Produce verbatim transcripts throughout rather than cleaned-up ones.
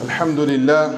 الحمد لله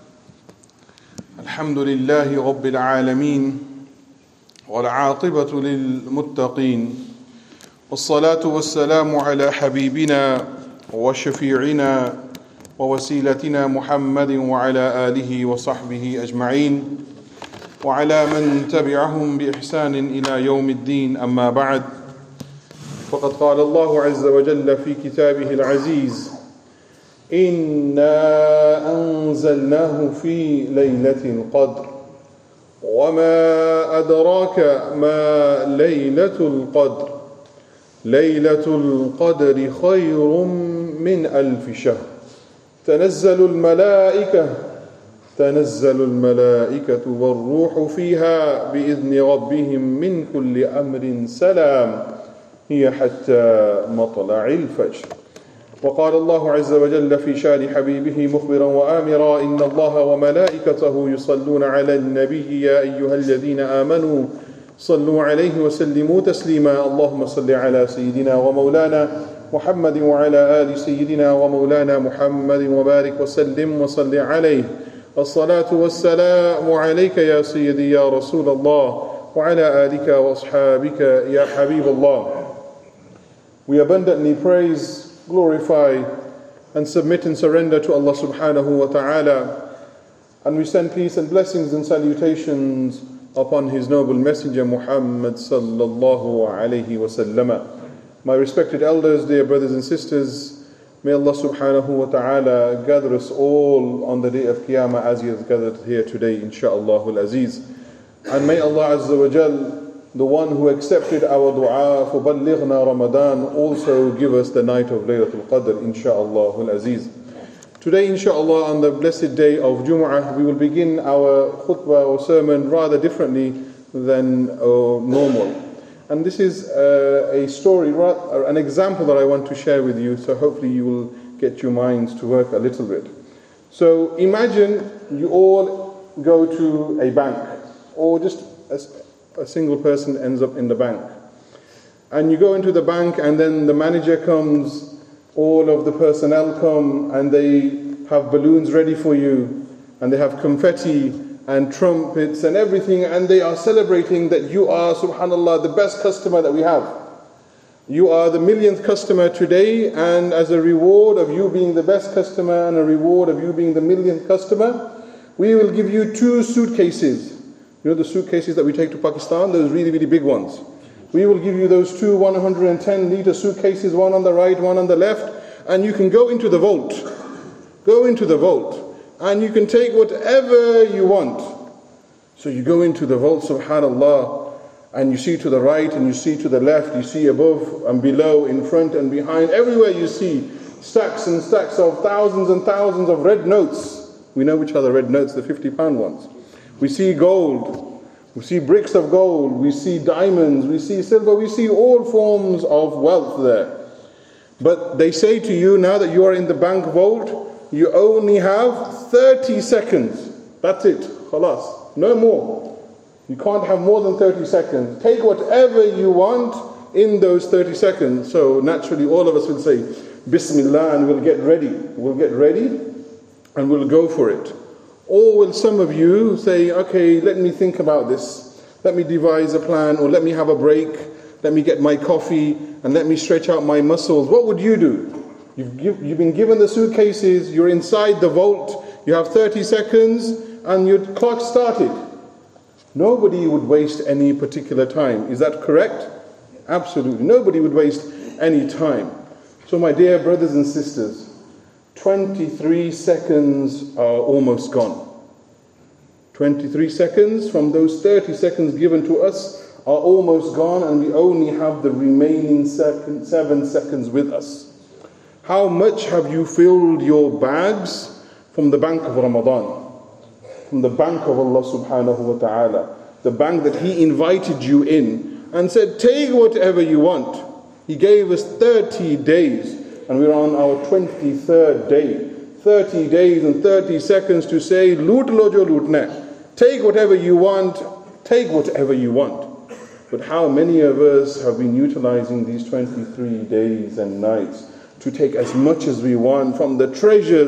الحمد لله رب العالمين والعاقبة للمتقين والصلاة والسلام على حبيبنا وشفيعنا ووسيلتنا محمد وعلى آله وصحبه أجمعين وعلى من تبعهم بإحسان إلى يوم الدين. أما بعد، فقد قال الله عز وجل في كتابه العزيز: إنا أنزلناه في ليلة القدر وما أدراك ما ليلة القدر ليلة القدر خير من ألف شهر تنزل الملائكة تنزل الملائكة والروح فيها بإذن ربهم من كل أمر سلام هي حتى مطلع الفجر. وقال الله عز وجل في شان حبيبه مخبرا وآمرا: إن الله وملائكته يصلون على النبي يا أيها الذين آمنوا صلوا عليه وسلموا تسليما. اللهم صل على سيدنا ومولانا محمد وعلى آل سيدنا ومولانا محمد وبارك وسلم وصل عليه. الصلاة والسلام عليك يا سيدي يا رسول الله وعلى آلك وأصحابك يا حبيب الله. We abundantly praise, glorify and submit and surrender to Allah subhanahu wa ta'ala, and we send peace and blessings and salutations upon His noble messenger Muhammad sallallahu alayhi wa sallam. My respected elders, dear brothers and sisters, may Allah subhanahu wa ta'ala gather us all on the day of Qiyamah as He has gathered here today, insha'Allah al-Aziz. And may Allah Azza wa Jal, the one who accepted our dua for Ballighna Ramadan, also give us the night of Laylatul Qadr, insha'Allah al-Aziz. Today, insha'Allah, on the blessed day of Jumu'ah, we will begin our khutbah or sermon rather differently than uh, normal. And this is uh, a story, an example that I want to share with you, so hopefully you will get your minds to work a little bit. So imagine you all go to a bank, or just a, a single person ends up in the bank. And you go into the bank, and then the manager comes, all of the personnel come, and they have balloons ready for you, and they have confetti and trumpets and everything, and they are celebrating that you are, subhanallah, the best customer that we have. You are the millionth customer today, and as a reward of you being the best customer and a reward of you being the millionth customer, we will give you two suitcases. You know the suitcases that we take to Pakistan, those really, really big ones. We will give you those two one hundred ten litre suitcases, one on the right, one on the left, and you can go into the vault. Go into the vault. And you can take whatever you want. So you go into the vault, subhanallah, and you see to the right and you see to the left, you see above and below, in front and behind, everywhere you see stacks and stacks of thousands and thousands of red notes. We know which are the red notes, the fifty pound ones. We see gold, we see bricks of gold, we see diamonds, we see silver, we see all forms of wealth there. But they say to you, now that you are in the bank vault, you only have thirty seconds. That's it. Khalas. No more. You can't have more than thirty seconds. Take whatever you want in those thirty seconds. So naturally all of us will say, Bismillah, and we'll get ready. We'll get ready and we'll go for it. Or will some of you say, okay, let me think about this. Let me devise a plan, or let me have a break. Let me get my coffee and let me stretch out my muscles. What would you do? You've, give, you've been given the suitcases, you're inside the vault, you have thirty seconds, and your clock started. Nobody would waste any particular time. Is that correct? Absolutely. Nobody would waste any time. So my dear brothers and sisters, twenty-three seconds are almost gone. twenty-three seconds from those thirty seconds given to us are almost gone, and we only have the remaining second, seven seconds with us. How much have you filled your bags from the bank of Ramadan? From the bank of Allah subhanahu wa ta'ala. The bank that He invited you in and said, take whatever you want. He gave us thirty days, and we're on our twenty-third day. thirty days and thirty seconds to say, loot lo jo lootna. Take whatever you want, take whatever you want. But how many of us have been utilizing these twenty-three days and nights to take as much as we want from the treasures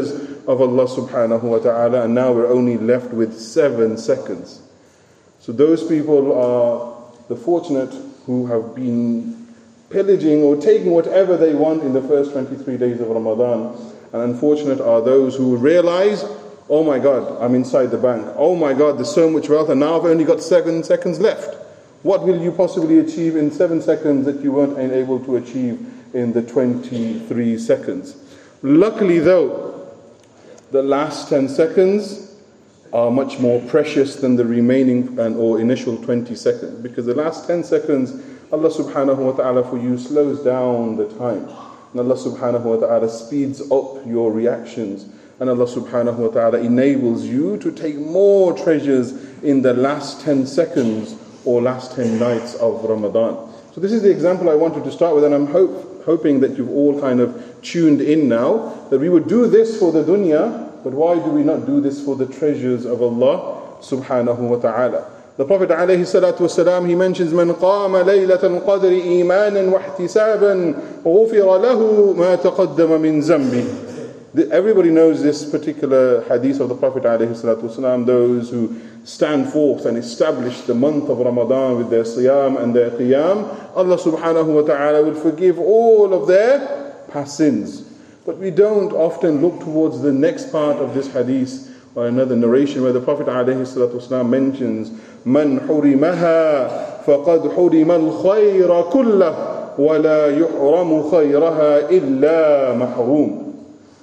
of Allah subhanahu wa ta'ala, and now we're only left with seven seconds. So those people are the fortunate who have been pillaging or taking whatever they want in the first twenty-three days of Ramadan. And unfortunate are those who realize, oh my God, I'm inside the bank. Oh my God, there's so much wealth and now I've only got seven seconds left. What will you possibly achieve in seven seconds that you weren't able to achieve in the twenty-three seconds? Luckily though, the last ten seconds are much more precious than the remaining and or initial twenty seconds, because the last ten seconds, Allah subhanahu wa ta'ala for you slows down the time, and Allah subhanahu wa ta'ala speeds up your reactions, and Allah subhanahu wa ta'ala enables you to take more treasures in the last ten seconds or last ten nights of Ramadan. So this is the example I wanted to start with, and I'm hope, hoping that you've all kind of tuned in now, that we would do this for the dunya. But why do we not do this for the treasures of Allah subhanahu wa ta'ala? The Prophet alayhi salatu wasalam, he mentions, من قام ليلة القدر إيمانا واحتسابا غفر له ما تقدم من ذنبه. Everybody knows this particular hadith of the Prophet alayhi salatu wasalam, those who stand forth and establish the month of Ramadan with their siyam and their qiyam, Allah subhanahu wa ta'ala will forgive all of their past sins. But we don't often look towards the next part of this hadith or another narration where the Prophet ﷺ mentions, مَنْ حُرِمَهَا فَقَدْ حُرِمَ الْخَيْرَ كُلَّهُ وَلَا يُحْرَمُ خَيْرَهَا إِلَّا مَحْرُومٌ.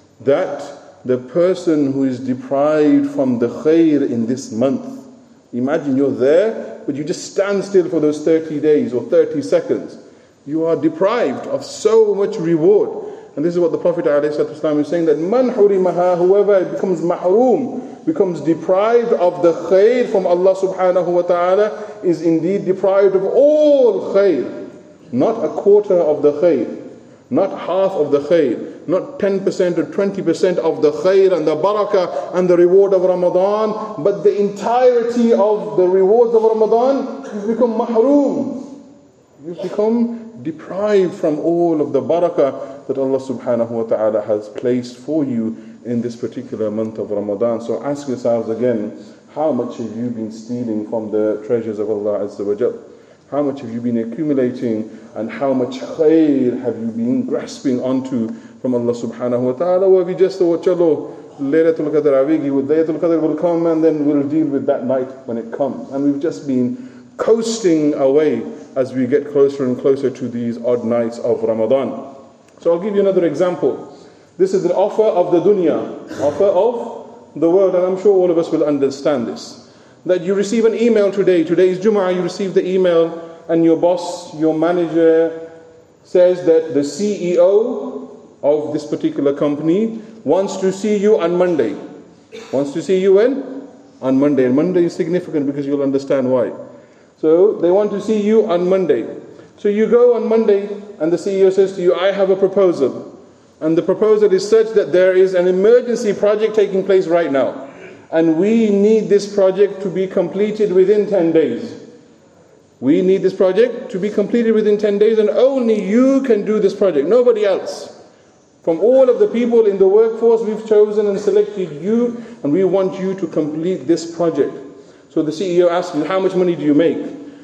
That the person who is deprived from the khair in this month, imagine you're there, but you just stand still for those thirty days or thirty seconds. You are deprived of so much reward. And this is what the Prophet ﷺ is saying, that man hurimaha, whoever becomes mahroom, becomes deprived of the khair from Allah subhanahu wa ta'ala, is indeed deprived of all khair. Not a quarter of the khair, not half of the khair, not ten percent or twenty percent of the khair and the barakah and the reward of Ramadan, but the entirety of the rewards of Ramadan. You've become mahroom. You've become deprived from all of the barakah that Allah subhanahu wa ta'ala has placed for you in this particular month of Ramadan. So ask yourselves again, how much have you been stealing from the treasures of Allah Azza wa Jal? How much have you been accumulating, and how much khair have you been grasping onto from Allah subhanahu wa ta'ala? Or have you just thought, chalo, Laylatul Qadr avegi, Laylatul Qadr will come and then we'll deal with that night when it comes. And we've just been coasting away as we get closer and closer to these odd nights of Ramadan. So I'll give you another example. This is the offer of the dunya, offer of the world, and I'm sure all of us will understand this. That you receive an email today, today is Jum'ah, you receive the email and your boss, your manager says that the C E O of this particular company wants to see you on Monday. Wants to see you when? On Monday. And Monday is significant because you'll understand why. So they want to see you on Monday. So you go on Monday and the C E O says to you, I have a proposal. And the proposal is such that there is an emergency project taking place right now. And we need this project to be completed within ten days. We need this project to be completed within ten days, and only you can do this project, nobody else. From all of the people in the workforce, we've chosen and selected you, and we want you to complete this project. So the C E O asks you, how much money do you make?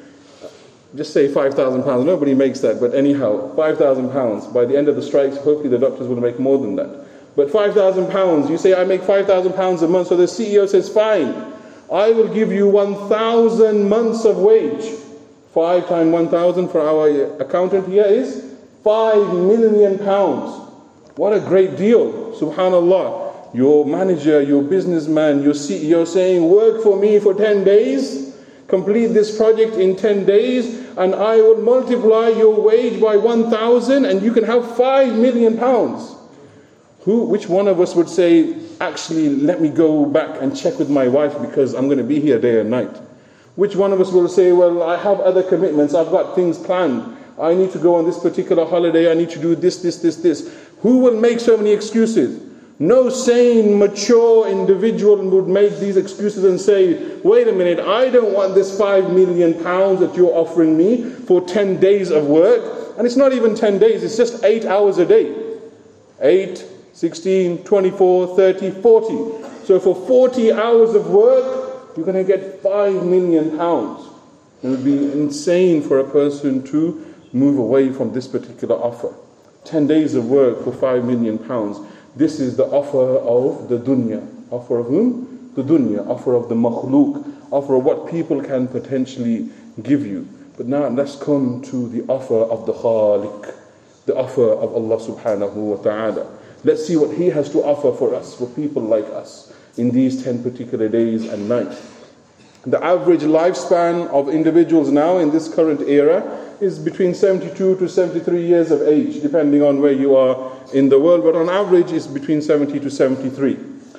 Just say five thousand pounds. Nobody makes that, but anyhow, five thousand pounds. By the end of the strikes, hopefully the doctors will make more than that. But five thousand pounds, you say, I make five thousand pounds a month. So the C E O says, fine, I will give you one thousand months of wage. five times one thousand for our accountant here is five million pounds. What a great deal, subhanallah. Your manager, your businessman, your C E O saying, work for me for ten days, complete this project in ten days, and I will multiply your wage by one thousand, and you can have five million pounds. Who, which one of us would say, actually, let me go back and check with my wife because I'm going to be here day and night? Which one of us will say, well, I have other commitments, I've got things planned, I need to go on this particular holiday, I need to do this, this, this, this. Who will make so many excuses? No sane, mature individual would make these excuses and say, wait a minute, I don't want this five million pounds that you're offering me for ten days of work. And it's not even ten days, it's just eight hours a day. Eight sixteen, twenty-four, thirty, forty. So for forty hours of work, you're going to get five million pounds. It would be insane for a person to move away from this particular offer. ten days of work for five million pounds. This is the offer of the dunya. Offer of whom? The dunya. Offer of the makhluk. Offer of what people can potentially give you. But now let's come to the offer of the Khaliq. The offer of Allah subhanahu wa ta'ala. Let's see what He has to offer for us, for people like us, in these ten particular days and nights. The average lifespan of individuals now in this current era is between seventy-two to seventy-three years of age, depending on where you are in the world, but on average it's between seventy to seventy-three.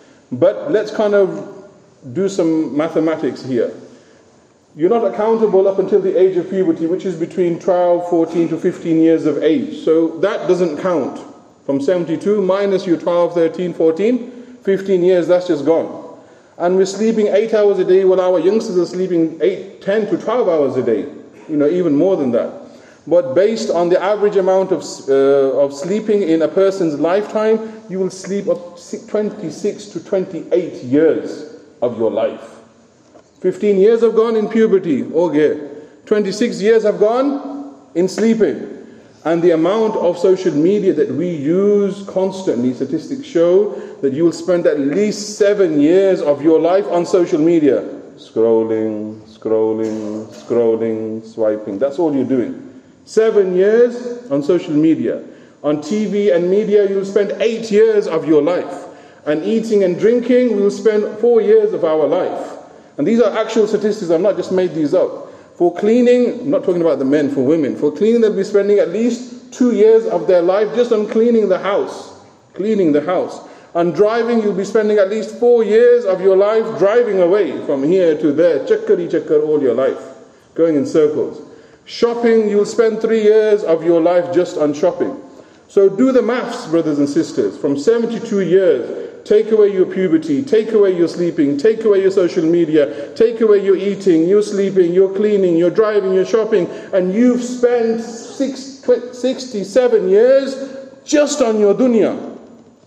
But let's kind of do some mathematics here. You're not accountable up until the age of puberty, which is between twelve, fourteen to fifteen years of age. So that doesn't count. From seventy-two minus your twelve, thirteen, fourteen, fifteen years, that's just gone. And we're sleeping eight hours a day while our youngsters are sleeping eight, ten to twelve hours a day. You know, even more than that. But based on the average amount of uh, of sleeping in a person's lifetime, you will sleep up twenty-six to twenty-eight years of your life. fifteen years have gone in puberty, okay. twenty-six years have gone in sleeping. And the amount of social media that we use constantly, statistics show that you will spend at least seven years of your life on social media. Scrolling, scrolling, scrolling, swiping. That's all you're doing. Seven years on social media. On T V and media, you'll spend eight years of your life. And eating and drinking, we'll spend four years of our life. And these are actual statistics, I've not just made these up. For cleaning, I'm not talking about the men, for women. For cleaning, they'll be spending at least two years of their life just on cleaning the house. Cleaning the house. On driving, you'll be spending at least four years of your life driving away from here to there. Chakkari chakkar all your life. Going in circles. Shopping, you'll spend three years of your life just on shopping. So do the maths, brothers and sisters. From seventy-two years, take away your puberty, take away your sleeping, take away your social media, take away your eating, your sleeping, your cleaning, your driving, your shopping, and you've spent six, twenty, sixty-seven years just on your dunya.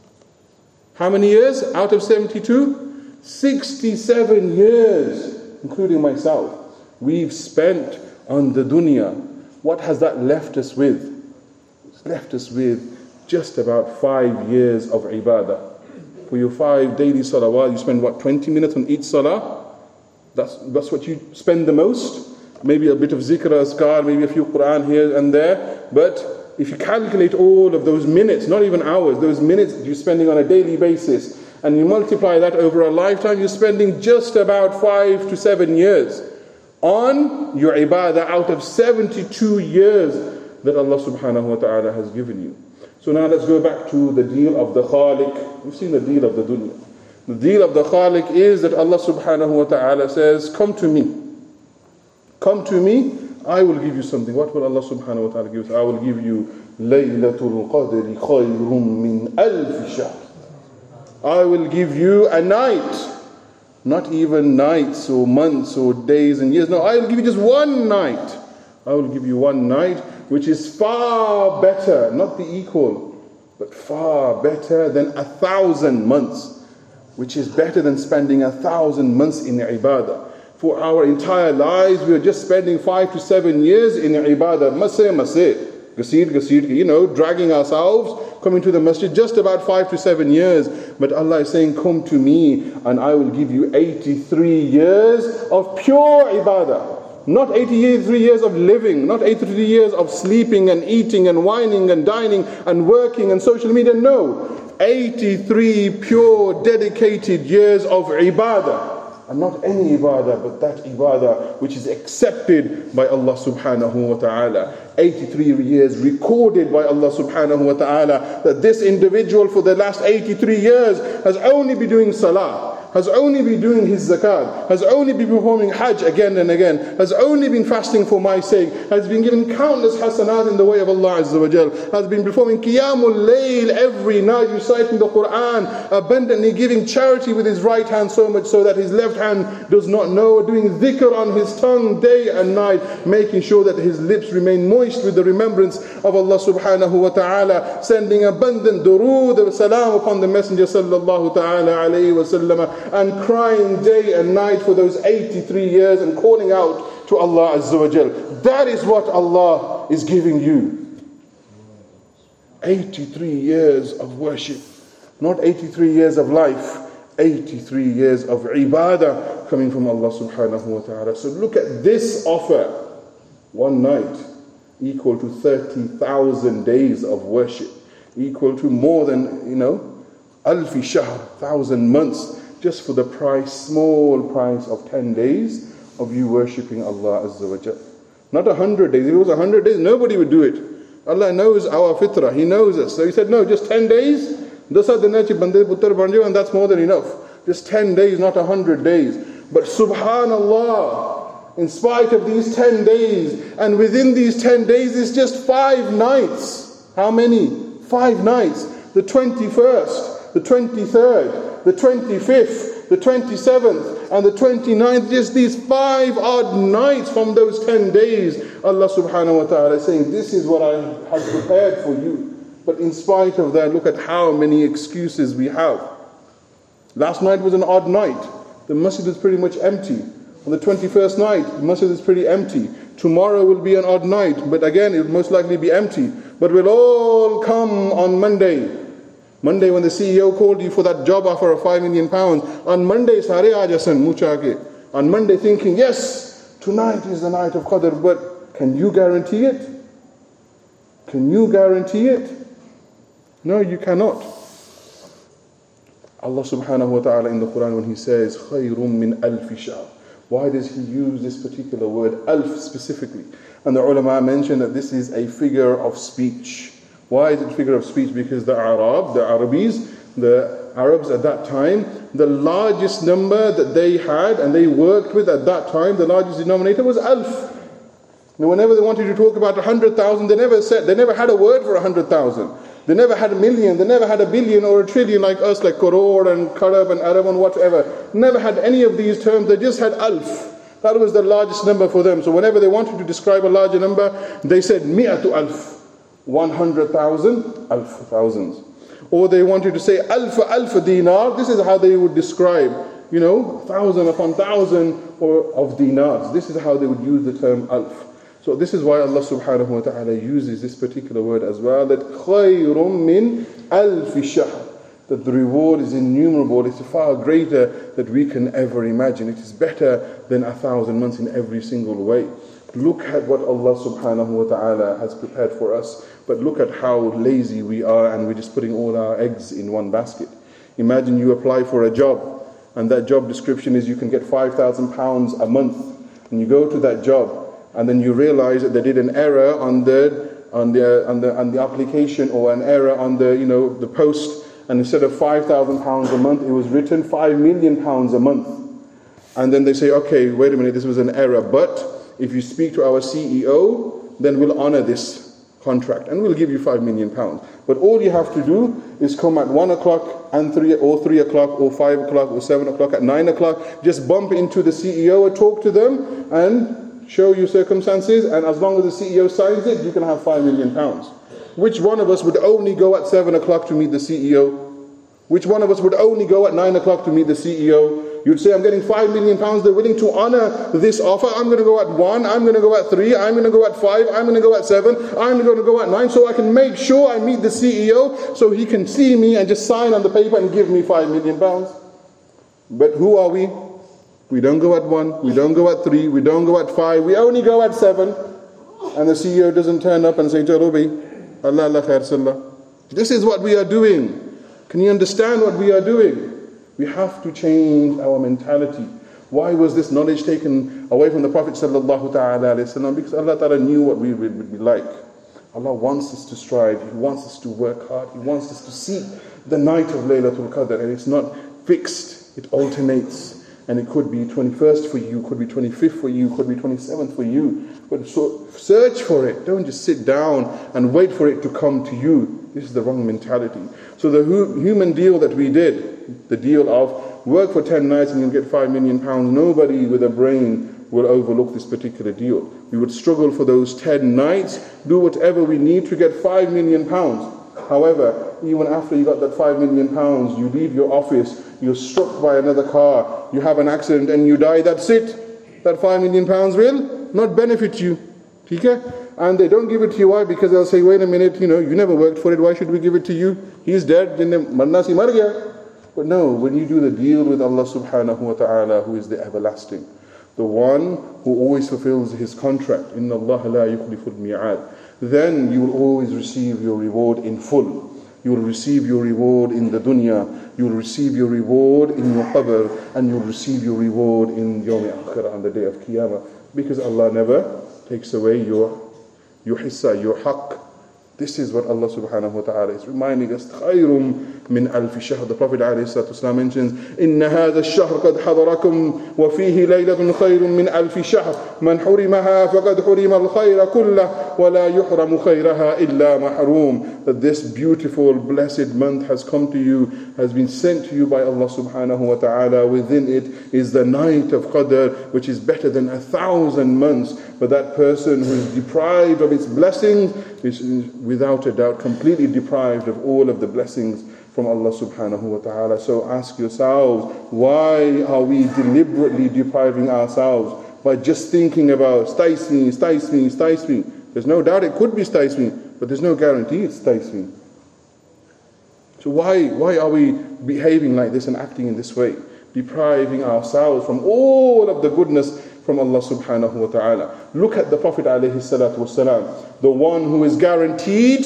How many years out of seventy-two? sixty-seven years, including myself. We've spent on the dunya. What has that left us with? It's left us with just about five years of ibadah. For your five daily salawat, you spend what, twenty minutes on each salah? That's, that's what you spend the most. Maybe a bit of zikr, azkar, maybe a few Quran here and there. But if you calculate all of those minutes, not even hours, those minutes that you're spending on a daily basis, and you multiply that over a lifetime, you're spending just about five to seven years on your ibadah out of seventy-two years that Allah subhanahu wa ta'ala has given you. So now let's go back to the deal of the Khaliq. We've seen the deal of the dunya. The deal of the Khaliq is that Allah subhanahu wa ta'ala says, come to me. Come to me, I will give you something. What will Allah subhanahu wa ta'ala give us? I will give you Laylatul Qadri khayrum min alf shahr. I will give you a night. Not even nights or months or days and years. No, I will give you just one night. I will give you one night which is far better, not the equal, but far better than a thousand months, which is better than spending a thousand months in ibadah. For our entire lives, we are just spending five to seven years in ibadah. Masay, masay, gasir, gasir, you know, dragging ourselves, coming to the masjid, just about five to seven years. But Allah is saying, come to me and I will give you eighty-three years of pure ibadah. Not eighty-three years of living, not eighty-three years of sleeping and eating and whining and dining and working and social media. No, eighty-three pure dedicated years of ibadah. And not any ibadah, but that ibadah which is accepted by Allah subhanahu wa ta'ala. eighty-three years recorded by Allah subhanahu wa ta'ala that this individual for the last eighty-three years has only been doing salah. has only been doing his zakat, has only been performing hajj again and again, has only been fasting for my sake, has been given countless hasanat in the way of Allah Azza wa Jal, has been performing qiyamul layl every night, reciting the Quran, abundantly giving charity with his right hand so much so that his left hand does not know, doing dhikr on his tongue day and night, making sure that his lips remain moist with the remembrance of Allah subhanahu wa ta'ala, sending abundant durood and salam upon the Messenger sallallahu ta'ala alayhi wa sallam, and crying day and night for those eighty-three years and calling out to Allah Azza wa Jal. That is what Allah is giving you. eighty-three years of worship. Not eighty-three years of life, eighty-three years of ibadah coming from Allah subhanahu wa ta'ala. So look at this offer. One night equal to thirty thousand days of worship. Equal to more than, you know, alfi shahr, thousand months, just for the price, small price of ten days of you worshipping Allah Azza wa Jal. Not a hundred days. If it was a hundred days, nobody would do it. Allah knows our fitrah. He knows us. So He said, no, just ten days. And that's more than enough. Just ten days, not a hundred days. But subhanallah, in spite of these ten days, and within these ten days, it's just five nights. How many? Five nights. The twenty-first, the twenty-third, the twenty-fifth, the twenty-seventh, and the twenty-ninth. Just these five odd nights from those ten days. Allah subhanahu wa ta'ala is saying, this is what I have prepared for you. But in spite of that, look at how many excuses we have. Last night was an odd night. The masjid is pretty much empty. On the twenty-first night, the masjid is pretty empty. Tomorrow will be an odd night, but again, it will most likely be empty. But we'll all come on Monday. Monday when the C E O called you for that job offer of five million pounds. On Monday, sare aajasan muchake. On Monday thinking, yes, tonight is the night of Qadr, but can you guarantee it? Can you guarantee it? No, you cannot. Allah subhanahu wa ta'ala in the Quran, when He says, خَيْرٌ مِّنْ أَلْفِ شَهْرٍ, why does He use this particular word, alf specifically? And the ulama mentioned that this is a figure of speech. Why is it a figure of speech? Because the Arab, the Arabis, the Arabs at that time, the largest number that they had and they worked with at that time, the largest denominator was alf. Now, whenever they wanted to talk about a hundred thousand, they never said, they never had a word for a hundred thousand. They never had a million, they never had a billion or a trillion like us, like Koror and Karab and Arab and whatever. Never had any of these terms, they just had alf. That was the largest number for them. So whenever they wanted to describe a larger number, they said mi'atu alf, one hundred thousand, alf, thousands. Or they wanted to say alf, alf dinar, this is how they would describe, you know, thousand upon thousand or of dinars. This is how they would use the term alf. So this is why Allah subhanahu wa ta'ala uses this particular word as well, that خَيْرٌ مِّنْ أَلْفِ شَهْرٍ, that the reward is innumerable, it's far greater than we can ever imagine. It is better than a thousand months in every single way. Look at what Allah subhanahu wa ta'ala has prepared for us, but look at how lazy we are and we're just putting all our eggs in one basket. Imagine you apply for a job and that job description is you can get five thousand pounds a month, and you go to that job and then you realize that they did an error on the on the on the on the application, or an error on the, you know, the post, and instead of five thousand pounds a month, it was written five million pounds a month. And then they say, okay, wait a minute, this was an error, but if you speak to our C E O, then we'll honor this contract and we'll give you five million pounds. But all you have to do is come at one o'clock and three or three o'clock or five o'clock or seven o'clock, at nine o'clock, just bump into the C E O or talk to them and show you circumstances, and as long as the C E O signs it, you can have five million pounds. Which one of us would only go at seven o'clock to meet the C E O? Which one of us would only go at nine o'clock to meet the C E O? You'd say, I'm getting five million pounds, they're willing to honor this offer. I'm going to go at one, I'm going to go at three, I'm going to go at five, I'm going to go at seven, I'm going to go at nine, so I can make sure I meet the C E O, so he can see me and just sign on the paper and give me five million pounds. But who are we? We don't go at one, we don't go at three, we don't go at five, we only go at seven. And the C E O doesn't turn up and say, Jarubi, Allah Allah khair sallah. This is what we are doing. Can you understand what we are doing? We have to change our mentality. Why was this knowledge taken away from the Prophet sallallahu ta'ala alayhi wa sallam? Because Allah ta'ala knew what we would be like. Allah wants us to strive, He wants us to work hard, He wants us to seek the night of Laylatul Qadr, and it's not fixed. It alternates. And it could be twenty-first for you, could be twenty-fifth for you, could be twenty-seventh for you. But so search for it. Don't just sit down and wait for it to come to you. This is the wrong mentality. So the hu- human deal that we did, the deal of work for ten nights and you'll get five million pounds, nobody with a brain will overlook this particular deal. We would struggle for those ten nights, do whatever we need to get five million pounds. However, even after you got that five million pounds, you leave your office, you're struck by another car, you have an accident and you die, that's it. That five million pounds will not benefit you. Okay? And they don't give it to you. Why? Because they'll say, wait a minute, you know, you never worked for it, why should we give it to you? He's dead. But no, when you do the deal with Allah subhanahu wa ta'ala, who is the everlasting, the one who always fulfills his contract, Inna Allah la yukhliful mi'ad, then you will always receive your reward in full. You will receive your reward in the dunya, you will receive your reward in your qabr, and you will receive your reward in Yawm Akhirah, on the day of Qiyamah. Because Allah never takes away your, your hissa, your haqq. This is what Allah subhanahu wa ta'ala is reminding us. خَيْرٌ مِنْ أَلْفِ شَهْرٍ. The Prophet ﷺ mentions, إِنَّ هَذَا الشَّهْرَ قَدْ حَضَرَكُمْ وَفِيهِ لَيْلَةٌ خَيْرٌ مِنْ أَلْفِ شَهْرٍ مَنْ حُرِمَهَا فَقَدْ حُرِمَ الْخَيْرَ كُلَّهُ وَلَا يُحْرَمُ خَيْرَهَا إِلَّا مَحْرُومٌ. That this beautiful, blessed month has come to you, has been sent to you by Allah subhanahu wa ta'ala. Within it is the night of Qadr, which is better than a thousand months. But that person who is deprived of its blessings is without a doubt completely deprived of all of the blessings from Allah subhanahu wa ta'ala. So ask yourselves, why are we deliberately depriving ourselves by just thinking about Staismi, Staismi, Staismi? There's no doubt it could be Staismi, but there's no guarantee it's Staismi. So why, why are we behaving like this and acting in this way? Depriving ourselves from all of the goodness from Allah subhanahu wa ta'ala. Look at the Prophet alayhi salatu wasalam, the one who is guaranteed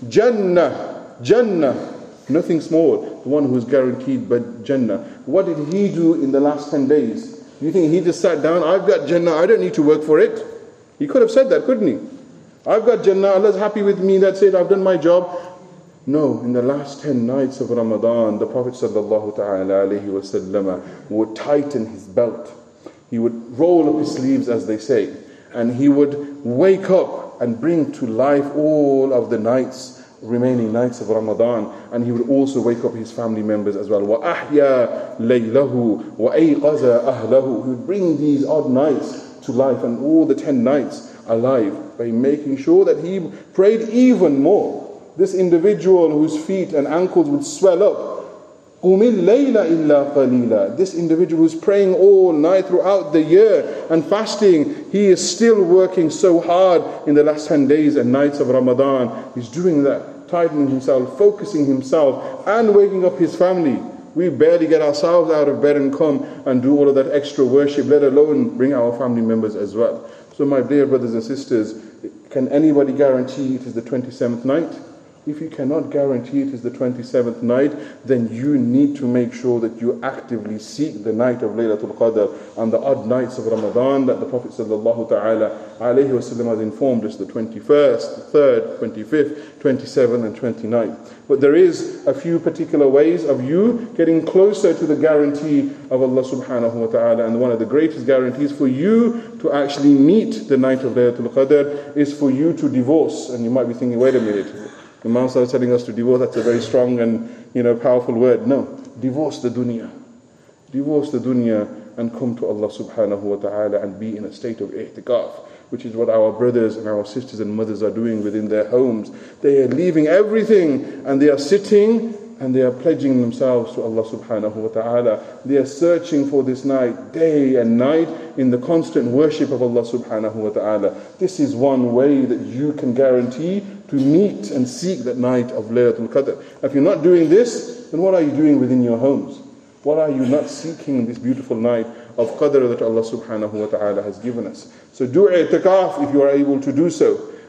Jannah, Jannah, nothing small, the one who is guaranteed but Jannah. What did he do in the last ten days? You think he just sat down, I've got Jannah, I don't need to work for it? He could have said that, couldn't he? I've got Jannah, Allah's happy with me, that's it, I've done my job. No, in the last ten nights of Ramadan, the Prophet sallallahu ta'ala alayhi wa sallam would tighten his belt. He would roll up his sleeves, as they say, and he would wake up and bring to life all of the nights, remaining nights of Ramadan, and he would also wake up his family members as well. وَأَحْيَا لَيْلَهُ وَأَيْقَظَ أَهْلَهُ. He would bring these odd nights to life and all the ten nights alive by making sure that he prayed even more. This individual whose feet and ankles would swell up, قُمِ اللَّيْلَ إِلَّا قَلِيلًا. This individual who's praying all night throughout the year and fasting, he is still working so hard in the last ten days and nights of Ramadan. He's doing that, tightening himself, focusing himself, and waking up his family. We barely get ourselves out of bed and come and do all of that extra worship, let alone bring our family members as well. So my dear brothers and sisters, can anybody guarantee it is the twenty-seventh night? If you cannot guarantee it is the twenty-seventh night, then you need to make sure that you actively seek the night of Laylatul Qadr and the odd nights of Ramadan that the Prophet sallallahu ta'ala alayhi wa sallam has informed us, the twenty-first, third, twenty-fifth, twenty-seventh and twenty-ninth. But there is a few particular ways of you getting closer to the guarantee of Allah subhanahu wa ta'ala, and one of the greatest guarantees for you to actually meet the night of Laylatul Qadr is for you to divorce. And you might be thinking, wait a minute, Imam started telling us to divorce, that's a very strong and, you know, powerful word. No, divorce the dunya. Divorce the dunya and come to Allah subhanahu wa ta'ala and be in a state of i'tikaf, which is what our brothers and our sisters and mothers are doing within their homes. They are leaving everything and they are sitting and they are pledging themselves to Allah subhanahu wa ta'ala. They are searching for this night, day and night, in the constant worship of Allah subhanahu wa ta'ala. This is one way that you can guarantee to meet and seek that night of Laylatul Qadr. If you're not doing this, then what are you doing within your homes? What are you not seeking this beautiful night of Qadr that Allah subhanahu wa ta'ala has given us? So do i'tikaf if you are able to do so.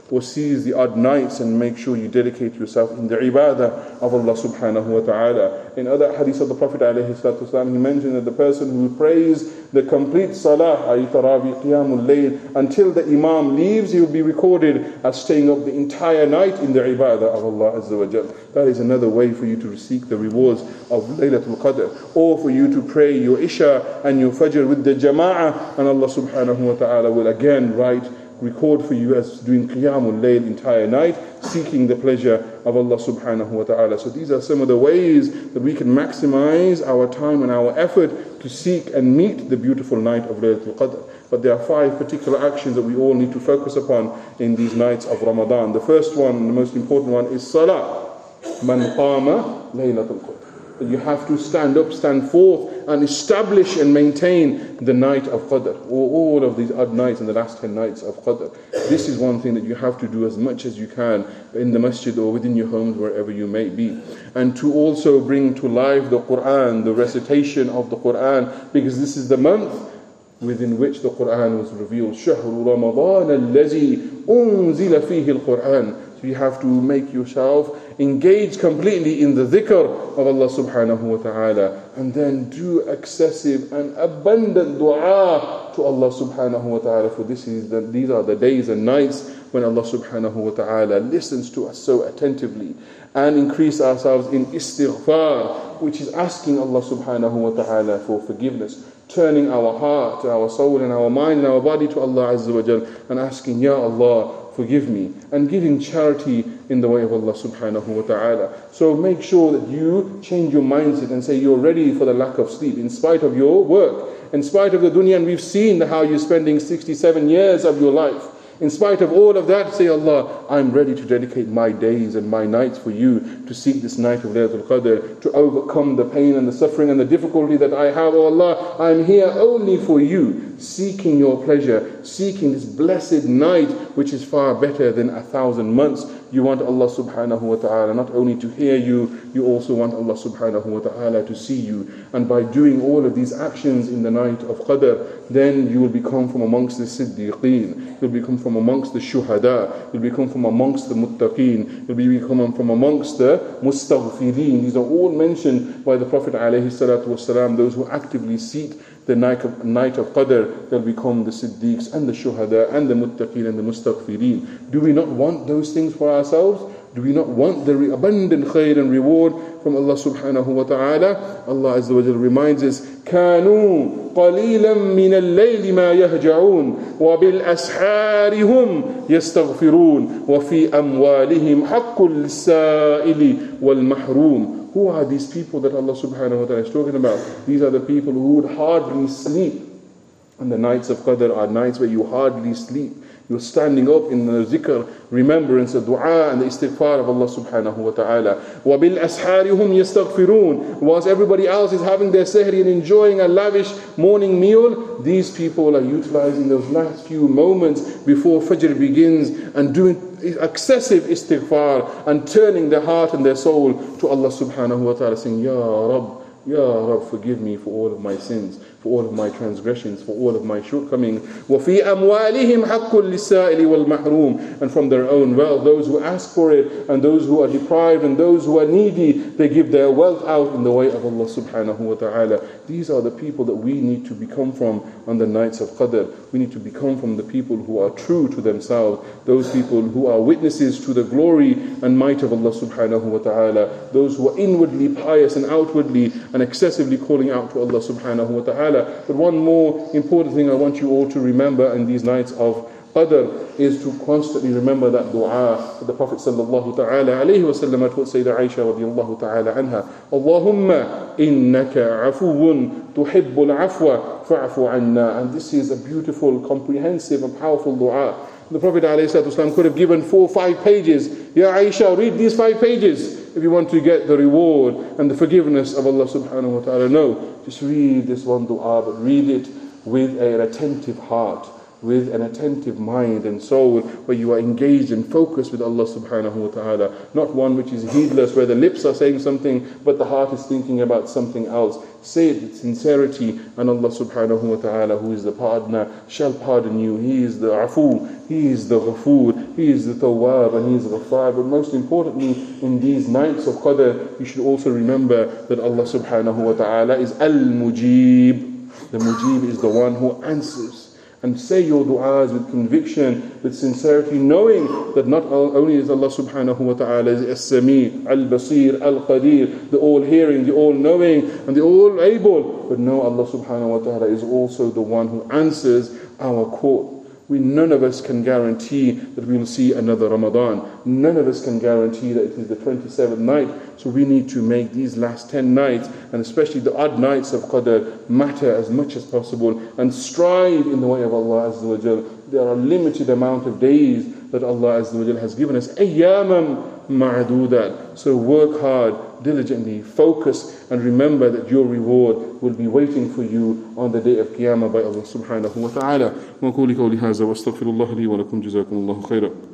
or seize the odd nights and make sure you dedicate yourself in the ibadah of Allah subhanahu wa ta'ala. In other hadith of the Prophet alayhi salatu wasalam, he mentioned that the person who prays the complete salah, ayi tarawih, qiyamul layl, until the imam leaves, he will be recorded as staying up the entire night in the ibadah of Allah azza wa jal. That is another way for you to seek the rewards of Laylatul Qadr, or for you to pray your Isha and your Fajr with the Jama'ah, and Allah subhanahu wa ta'ala will again write, record for you as doing Qiyamul Layl entire night, seeking the pleasure of Allah subhanahu wa ta'ala. So these are some of the ways that we can maximize our time and our effort to seek and meet the beautiful night of Laylatul Qadr. But there are five particular actions that we all need to focus upon in these nights of Ramadan. The first one, the most important one, is Salah. Man qama Laylatul Qadr. You have to stand up, stand forth, and establish and maintain the night of Qadr, or all of these odd nights and the last ten nights of Qadr. This is one thing that you have to do as much as you can in the masjid or within your homes, wherever you may be. And to also bring to life the Quran, the recitation of the Quran, because this is the month within which the Quran was revealed. شهر رمضان الذي أنزل فيه القرآن. So you have to make yourself engage completely in the dhikr of Allah subhanahu wa ta'ala, and then do excessive and abundant dua to Allah subhanahu wa ta'ala, for this is the, these are the days and nights when Allah subhanahu wa ta'ala listens to us so attentively. And increase ourselves in istighfar, which is asking Allah subhanahu wa ta'ala for forgiveness, turning our heart, our soul and our mind and our body to Allah azza wa jal, and asking, Ya Allah, forgive me, and giving charity in the way of Allah subhanahu wa ta'ala. So make sure that you change your mindset and say you're ready for the lack of sleep in spite of your work, in spite of the dunya, and we've seen how you're spending sixty-seven years of your life. In spite of all of that, say, Allah, I'm ready to dedicate my days and my nights for you, to seek this night of Laylatul Qadr, to overcome the pain and the suffering and the difficulty that I have. Oh Allah, I'm here only for you, seeking your pleasure, seeking this blessed night, which is far better than a thousand months. You want Allah subhanahu wa ta'ala not only to hear you, you also want Allah subhanahu wa ta'ala to see you. And by doing all of these actions in the night of Qadr, then you will become from amongst the Siddiqeen, you'll become from amongst the Shuhada, you'll become from amongst the Muttaqeen, you'll become from amongst the Mustaghfireen. These are all mentioned by the Prophet alayhi salatu wasalam. Those who actively seek the night of, night of Qadr, they'll become the Siddiqs and the Shuhada and the Muttaqeen and the Mustaghfireen. Do we not want those things for ourselves? Do we not want the re- abundant khair and reward from Allah subhanahu wa ta'ala? Allah azza wa jalla reminds us, كانوا قليلا من الليل ما يهجعون وبالأسحار هم يستغفرون وفي أموالهم حق للسائل والمحروم. Who are these people that Allah subhanahu wa ta'ala is talking about? These are the people who would hardly sleep. And the nights of Qadr are nights where you hardly sleep. You're standing up in the zikr, remembrance, the dua and the istighfar of Allah subhanahu wa ta'ala. وَبِالْأَسْحَارِ هُمْ يَسْتَغْفِرُونَ. Whilst everybody else is having their sehri and enjoying a lavish morning meal, these people are utilizing those last few moments before Fajr begins and doing excessive istighfar and turning their heart and their soul to Allah subhanahu wa ta'ala, saying, Ya Rabb, Ya Rabb, forgive me for all of my sins, for all of my transgressions, for all of my shortcomings. وَفِي أَمْوَالِهِمْ حَقٌّ لِلسَّائِلِ وَالْمَحْرُومِ. And from their own wealth, those who ask for it, and those who are deprived, and those who are needy, they give their wealth out in the way of Allah subhanahu wa ta'ala. These are the people that we need to become from on the nights of Qadr. We need to become from the people who are true to themselves, those people who are witnesses to the glory and might of Allah subhanahu wa ta'ala, those who are inwardly pious and outwardly and excessively calling out to Allah subhanahu wa ta'ala. But one more important thing I want you all to remember in these nights of Qadr is to constantly remember that dua that the Prophet sallallahu ta'ala alayhi wa sallam taught Sayyidah Aisha radiyallahu ta'ala anha. Allahumma innaka afuwun tuhibbul afwa fa'afu anna. And this is a beautiful, comprehensive and powerful dua. The Prophet ﷺ could have given four or five pages. Ya Aisha, read these five pages if you want to get the reward and the forgiveness of Allah subhanahu wa ta'ala. No, just read this one dua, but read it with an attentive heart. with an attentive mind and soul, where you are engaged and focused with Allah subhanahu wa ta'ala. Not one which is heedless, where the lips are saying something, but the heart is thinking about something else. Say it with sincerity, and Allah subhanahu wa ta'ala, who is the pardoner, shall pardon you. He is the afu, He is the ghafoor, He is the tawwab, and He is the ghaffar. But most importantly, in these nights of Qadr, you should also remember that Allah subhanahu wa ta'ala is al-mujib. The mujib is the one who answers. And say your du'as with conviction, with sincerity, knowing that not only is Allah subhanahu wa ta'ala as-sami, al-basir, al-qadir, the all-hearing, the all-knowing, and the all-able, but no, Allah subhanahu wa ta'ala is also the one who answers our call. We, none of us can guarantee that we will see another Ramadan. None of us can guarantee that it is the twenty-seventh night. So we need to make these last ten nights, and especially the odd nights of Qadr, matter as much as possible, and strive in the way of Allah Azza wa Jal. There are limited amount of days that Allah Azza wa Jal has given us. Ayyamam ma'adudat. So work hard, diligently, focus, and remember that your reward will be waiting for you on the day of Qiyamah by Allah subhanahu wa ta'ala. وَقُولِ قَوْلِ هَذَا وَأَسْتَغْفِرُ اللَّهَ لِي وَلَكُمْ جَزَاكُمُ اللَّهُ خَيْرًا.